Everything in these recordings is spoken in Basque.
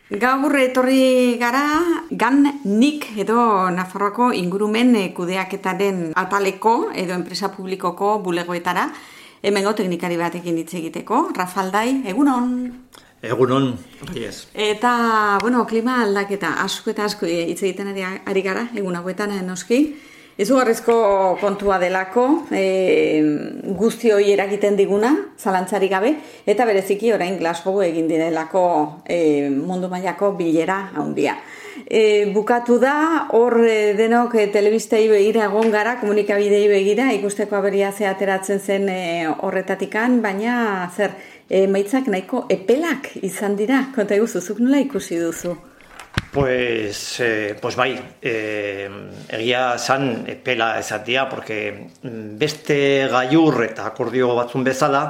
Gaur etorri gara GAN-NIC edo Nafarroako ingurumen kudeaketaren ataleko edo enpresa publikoko bulegoetara. Hemengo teknikari batekin hitz egiteko. Rafaldai, egunon. Egunon, yes. Eta, klima aldaketa asko eta asko hitz egiten ari gara, egun hauetan noski. Izugarrizko kontua delako, guzti hori eragiten diguna, zalantzarik gabe, eta bereziki orain Glasgow egin direlako mundu mailako bilera handia. Bukatu da, hor denok telebistei begira egon gara, komunikabidei begira, ikusteko aberia ze ateratzen zen horretatikan, baina zer, maitzak nahiko epelak izan dira, konta eguzu, zuk nola ikusi duzu? Pues bai, egia zan epela ezatia, porque beste gaiur eta akordio batzun bezala,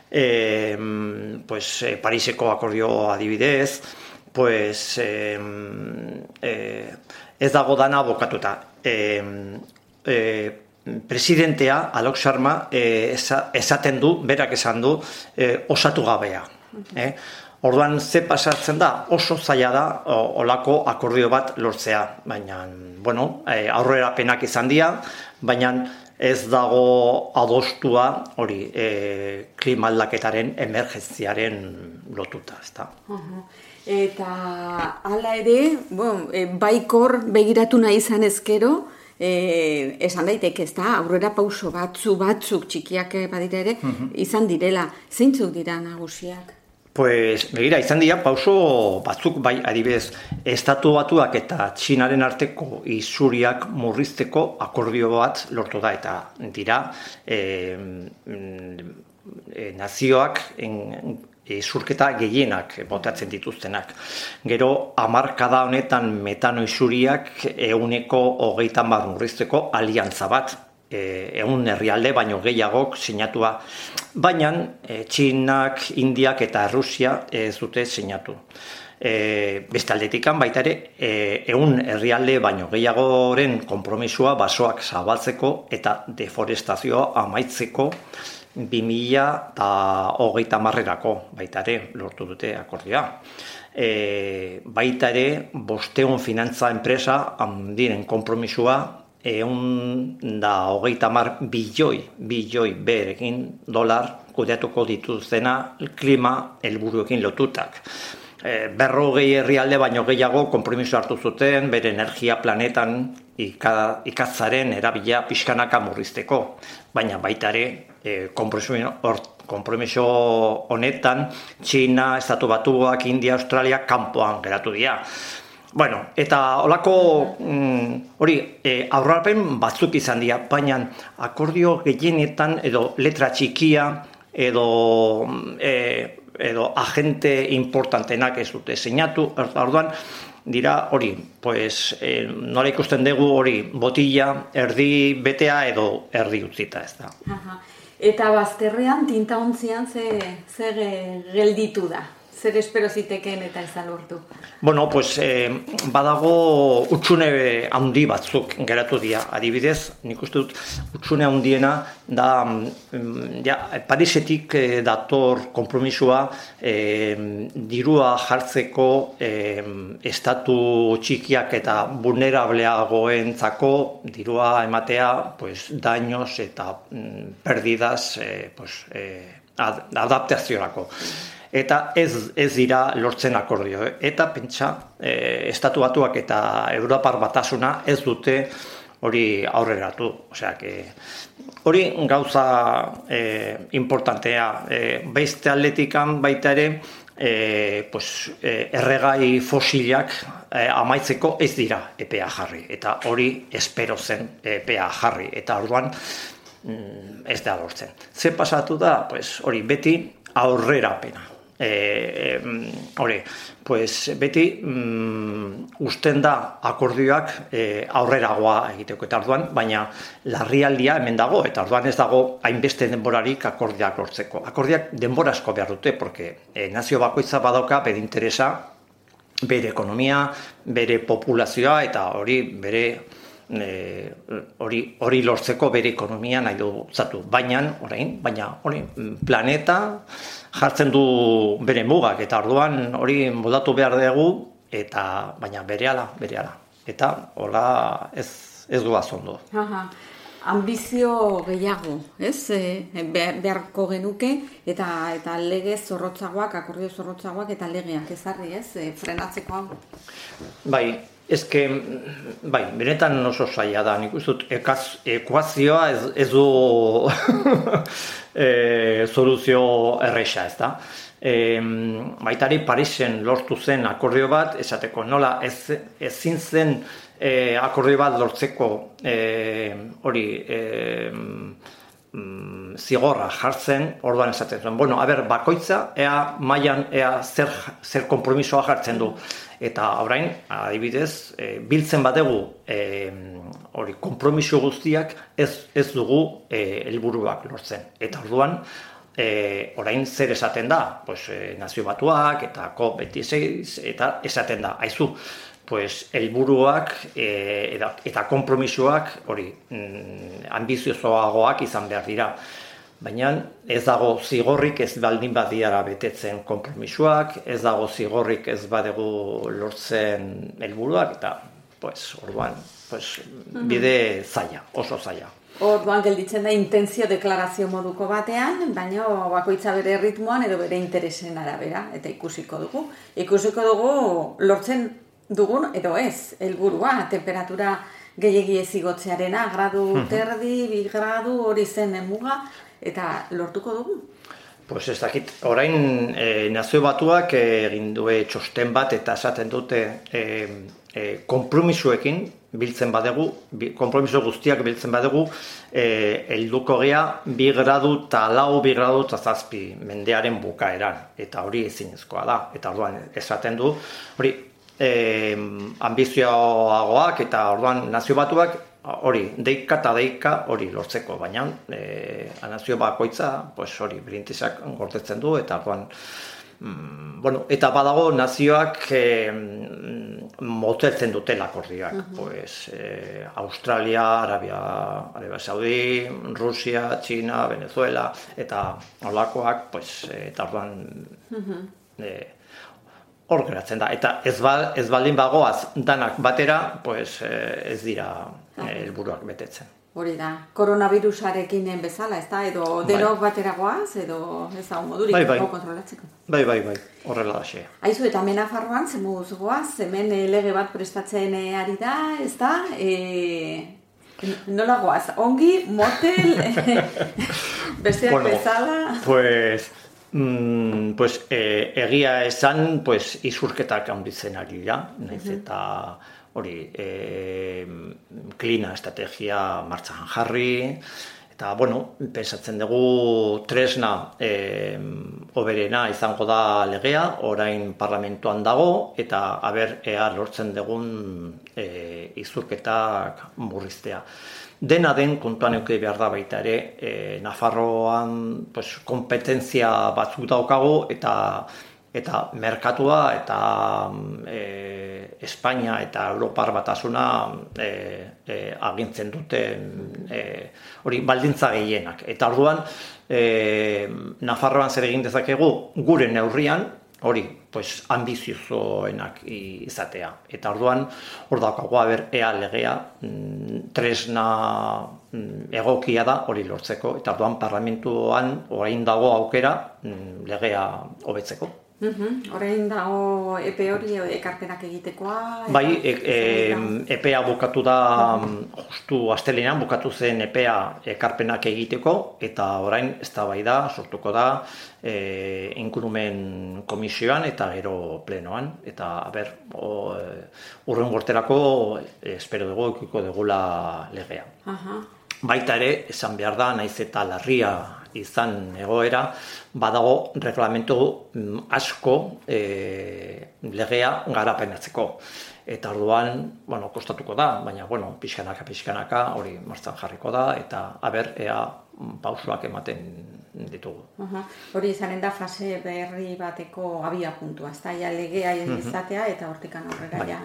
Pariseko akordio adibidez, ez dago dana bokatuta. Presidentea, Alok Sharma, esaten du, berak esan du, osatu gabea. Orduan, ze pasatzen da, oso zaila da olako akordio bat lortzea. Baina, aurrerapenak izan dira, baina ez dago adostua hori klima aldaketaren emergentziaren lotuta, ezta. Eta hala ere, baikor begiratu nahi izan ezkero, esan daiteke, ezta, aurrera pauso batzuk txikiak badira ere, izan direla. Zeintzuk dira nagusiak? Begira, izan dira, pauso batzuk bai adibidez, Estatu Batuak eta Txinaren arteko isuriak murrizteko akordio bat lortu da, eta dira nazioak isurketa gehienak botatzen dituztenak. Gero, hamarkada honetan metano isuriak 130 murrizteko aliantza bat. 100 herrialde baino gehiagok sinatua, baina Txinak, Indiak eta Rusia ez dute sinatu. Beste aldetikan baita ere 100 herrialde baino gehiagoren konpromisua basoak zabaltzeko eta deforestazioa amaitzeko 2030erako baita ere lortu dute akordioa. Baita ere 500 finantza enpresa handiren konpromisua 130 bilioi berekin dolar kudeatuko dituztena klima helburuekin lotutak. 40 herrialde baino gehiago konpromiso hartu zuten bere energia planetan ikatzaren erabila pixkanaka murrizteko. Baina baita ere konpromiso honetan Txina, Estatu Batuak, India, Australia kanpoan geratu dira. Eta holako aurrerapen batzuk izan dira, baina akordio gehienetan edo letra txikia edo agente importantenak ez dute sinatu, orduan dira nola ikusten dugu botila erdi betea edo erdi utzita, ez da. Eta bazterrean, tinta ontzian, zer gelditu da? Zer espero zitekeen eta ez da lortu? Badago hutsune handi batzuk geratu dira. Adibidez, nik uste dut hutsune handiena da Parisetik dator konpromisua dirua jartzeko estatu txikiak eta vulnerableagoentzako dirua ematea daños eta perdidas adaptaziorako. Eta ez dira lortzen akordio. Eta pentsa, Estatu Batuak eta Europar Batasuna ez dute hori aurreratu. Hori gauza importantea. Beste aldetikan baita ere, erregai fosilak amaitzeko ez dira epea jarri. Eta hori espero zen epea jarri. Eta orduan ez da lortzen. Ze pasatu da, hori beti aurrerapena. Beti usten da akordioak aurreragoa egiteko eta orduan, baina larrialdia hemen dago eta orduan ez dago hainbeste denborarik akordioak lortzeko. Akordioak denbora asko behar dute, porque nazio bakoitza badauka bere interesa, bere ekonomia, bere populazioa eta hori bere hori lortzeko bere ekonomia nahi dutzatu. Baina planeta jartzen du bere mugak, eta orduan hori moldatu behar dugu, baina berehala. Eta hola ez duaz ondo. Ambizio gehiago, ez? Beharko genuke, eta lege zorrotzagoak, akordio zorrotzagoak, eta legeak ezarri, ez? Frenatzeko hau. Bai, benetan oso zaila da, nik uste dut, ekuazioa ez du soluzio erresa, ez da? Baitari Parisen lortu zen akordio bat, esateko nola ezin zen akordio bat lortzeko zigorra jartzen, orduan esaten zuen. Bueno, bakoitza, mailan zer konpromisoa jartzen du. Eta orain, adibidez, biltzen badegu konpromiso guztiak ez dugu helburuak lortzen. Eta orduan, orain zer esaten da? Nazio Batuak eta COP26 eta esaten da. Aizu, helburuak eta konpromisoak ambiziosoagoak izan behar dira. Baina ez dago zigorrik ez baldin badiara betetzen konpromisoak, ez dago zigorrik ez badegu lortzen helburuak, eta orduan bide zaila, oso zaila. Orduan gelditzen da intentzio deklarazio moduko batean, baina bakoitza bere ritmoan edo bere interesen arabera, eta ikusiko dugu. Ikusiko dugu lortzen dugun edo ez, helburua, temperatura gehiegi ez igotzearena, gradu terdi, 2 gradu hori zen muga, eta lortuko dugu? Ez dakit, orain Nazio Batuak egin due txosten bat eta esaten dute konpromisoekin biltzen badegu, konpromiso guztiak biltzen badegu, helduko gea 2 gradu eta 2 gradu eta 7 mendearen bukaeran, eta hori ezinezkoa da, eta orduan esaten du, hori ambizioagoak eta orduan Nazio Batuak deika hori lortzeko, baina nazio bakoitza hori brindizak gordetzen du, eta orduan eta badago nazioak moteltzen dutela akordioak, Australia, Arabia Saudi, Rusia, China, Venezuela, eta holakoak, eta orduan hor geratzen da, eta ez baldin bagoaz danak batera, ez dira helburuak betetzen. Hori da, koronavirusarekin bezala, ez da, edo denok batera goaz, edo ez da, modurik kontrolatzeko. Bai, horrela da xe. Aizu, eta hemen Nafarroan, zemuz goaz, hemen lege bat prestatzen ari da, ez da, nola goaz, ongi, motel, besteak bezala... egia esan, izurketak handitzen ari da, nahiz eta hori klina estrategia martxan jarri, eta, pensatzen dugu tresna hoberena izango da legea, orain parlamentuan dago, eta ea lortzen dugun izurketak murriztea. Dena den kontuan eduki behar da baita ere, Nafarroan kompetentzia batzuk daukagu, eta merkatua eta Espainia eta Europar Batasuna agintzen duten hori baldintza gehienak. Eta orduan, Nafarroan zer egin dezakegu gure neurrian, hori, ambiziozoenak izatea. Eta orduan, hor daukagu, ea legea, tresna egokia da hori lortzeko. Eta orduan, parlamentuan orain dago aukera legea hobetzeko. Orain dago epe hori ekarpenak egitekoa? Bai, epea bukatu da, justu astelehenean bukatu zen epea ekarpenak egiteko, eta orain eztabaida sortuko da ingurumen komisioan eta gero plenoan, eta hurrengo urterako espero dugu ikiko dugula legea. Baita ere, esan behar da, naiz eta larria izan egoera, badago reglamentu asko legea garapenatzeko. Eta orduan, kostatuko da, baina, pixkanaka hori martxan jarriko da, eta ea pausuak ematen ditugu. Hori izanen da fase berri bateko abia puntua, ez da, legea izatea eta hortikan aurrera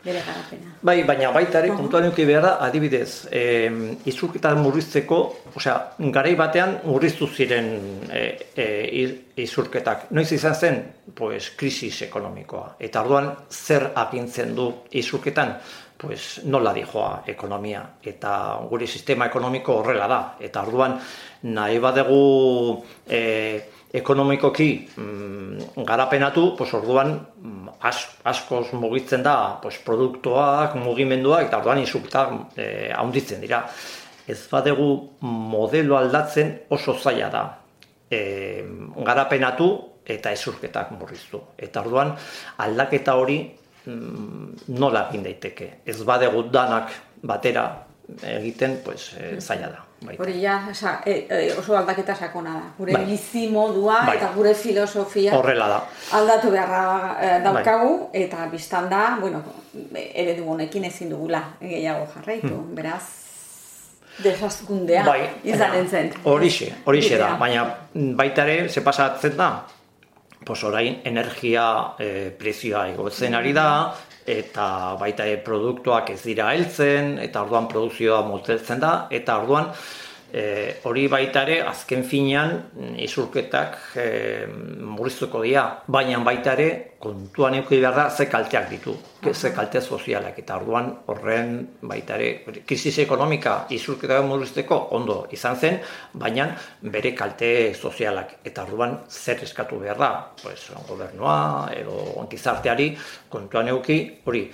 bere garapena. Bai, baina baita ere, kontuan eduki behar da, adibidez, isurketa murrizteko, garai batean murriztu ziren isurketak. Noiz izan zen? Pues, krisis ekonomikoa. Eta orduan, zer agintzen du isurketan? Pues, nola dijoa ekonomia. Eta gure sistema ekonomiko horrela da. Eta orduan, nahi badegu ekonomikoki garapenatu, pues orduan askoz mugitzen da pues produktuak, mugimenduak, eta orduan isurketak handitzen dira. Ez badegu modelo aldatzen oso zaila da garapenatu eta isurketak murriztu. Eta orduan aldaketa hori nola egin daiteke. Ez badegu danak batera egiten, pues zaila da. Hori ja, oso aldaketa sakona da. Gure bizi modua eta gure filosofia horrela da. Aldatu beharra daukagu, eta biztan da, eredu honekin ezin dugula gehiago jarraitu. Beraz, desazkundea izanen zen. Horixe da, baina baita ere, ze pasatzen da, orain energia prezioa igotzen ari da, eta baita produktuak ez dira heltzen, eta orduan produkzioa moteltzen da, eta orduan hori baita ere azken finean isurketak murriztuko dira, baina baita ere kontuan eduki behar da ze kalteak ditu, ze kalte sozialak, eta orduan horren baita ere krisis ekonomika isurketak murrizteko ondo izan zen, baina bere kalte sozialak, eta orduan zer eskatu behar da, gobernua edo gizarteari kontuan eduki hori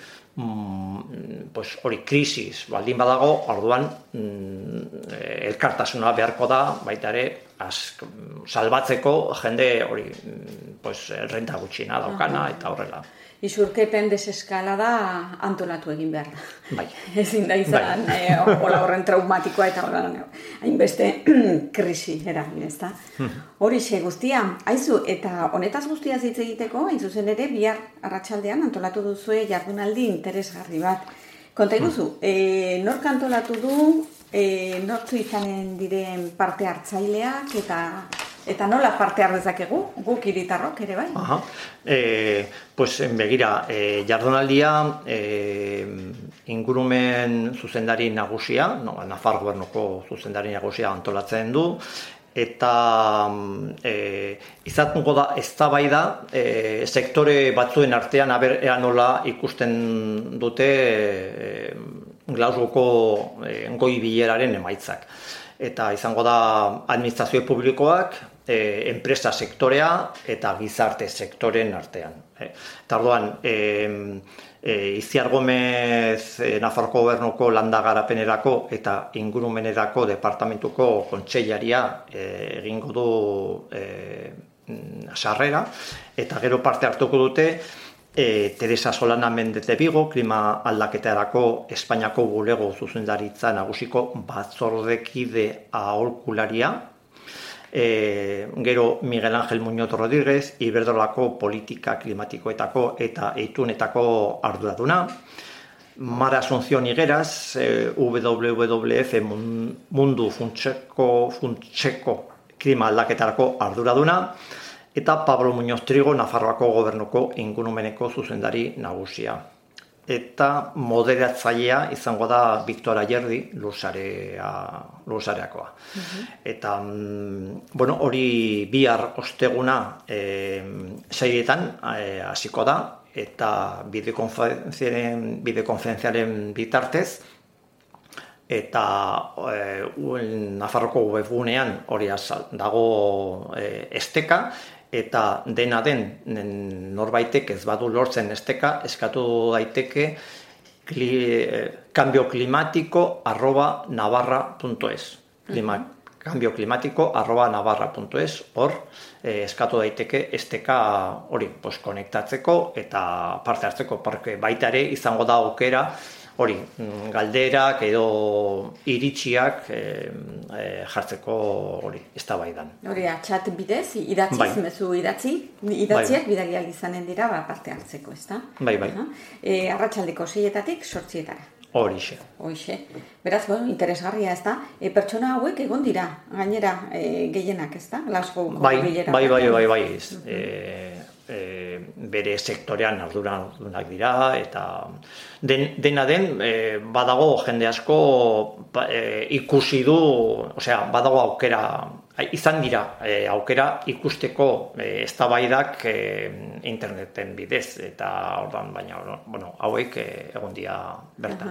krisis baldin badago, orduan elkartasuna beharko da, baita ere, salbatzeko jende hori renta gutxina daukana eta horrela. Isurketen deseskalada antolatu egin behar da. Bai. Ezin da izan, hola horren traumatikoa eta hainbeste krisi eragin, ezta? Horixe guztia, aizu, eta honetaz guztia hitz egiteko, hain zuzen ere, bihar arratsaldean antolatu duzue jardunaldi interesgarri bat. Konta iguzu, nork antolatu du, nortzu izanen diren parte hartzaileak, eta nola parte har dezakegu, guk hiritarrok ere bai? Begira, jardunaldia ingurumen zuzendari nagusia, Nafar Gobernuko zuzendari nagusia antolatzen du, eta izatungo da eztabaida sektore batzuen artean ea nola ikusten dute Glasgowko goi bileraren emaitzak. Eta izango da administrazio publikoak, enpresa sektorea eta gizarte sektoren artean. Eta orduan, Itziar Gomez Nafarroko Gobernuko landa garapenerako eta ingurumenerako departamentuko kontseilaria egingo du sarrera, eta gero parte hartuko dute Teresa Solana Mendez de Vigo, klima aldaketarako Espainiako bulego zuzendaritza nagusiko batzordekide aholkularia, gero Miguel Ángel Muñoz Rodríguez, Iberdrolako politika klimatikoetako eta eitunetako arduraduna, Mara Asunción Higueras, WWF mundu funtseko klima aldaketarako arduraduna, eta Pablo Muñoz Trigo, Nafarroako Gobernuko ingurumeneko zuzendari nagusia. Eta moderatzailea izango da Victor Ayerdi, Lursareakoa. Eta, hori bihar osteguna saietan hasiko da, eta bideokonferentziaren bitartez, eta Nafarroko webgunean hori dago esteka, eta dena den norbaitek ez badu lortzen esteka, eskatu daiteke cambioclimático@navarra.es cambioclimático@navarra.es hor eskatu daiteke esteka hori konektatzeko eta parte hartzeko, porque baita ere izango da aukera hori, galderak edo iritsiak jartzeko hori, eztabaidan. Hori, txat bidez, idatziz, mezu idatziak bidaliak izanen dira parte hartzeko, ezta? Bai. Arratsaldeko 6etatik 8etara. Horixe. Beraz, interesgarria, ezta? Pertsona hauek egon dira, gainera gehienak, ezta? Glasgowko bilera. Bai. bere sektorean arduradunak dira, eta dena den, badago jende asko ikusi du, badago aukera, izan dira aukera ikusteko eztabaidak interneten bidez, eta ordan, baina hauek egon dira bertan.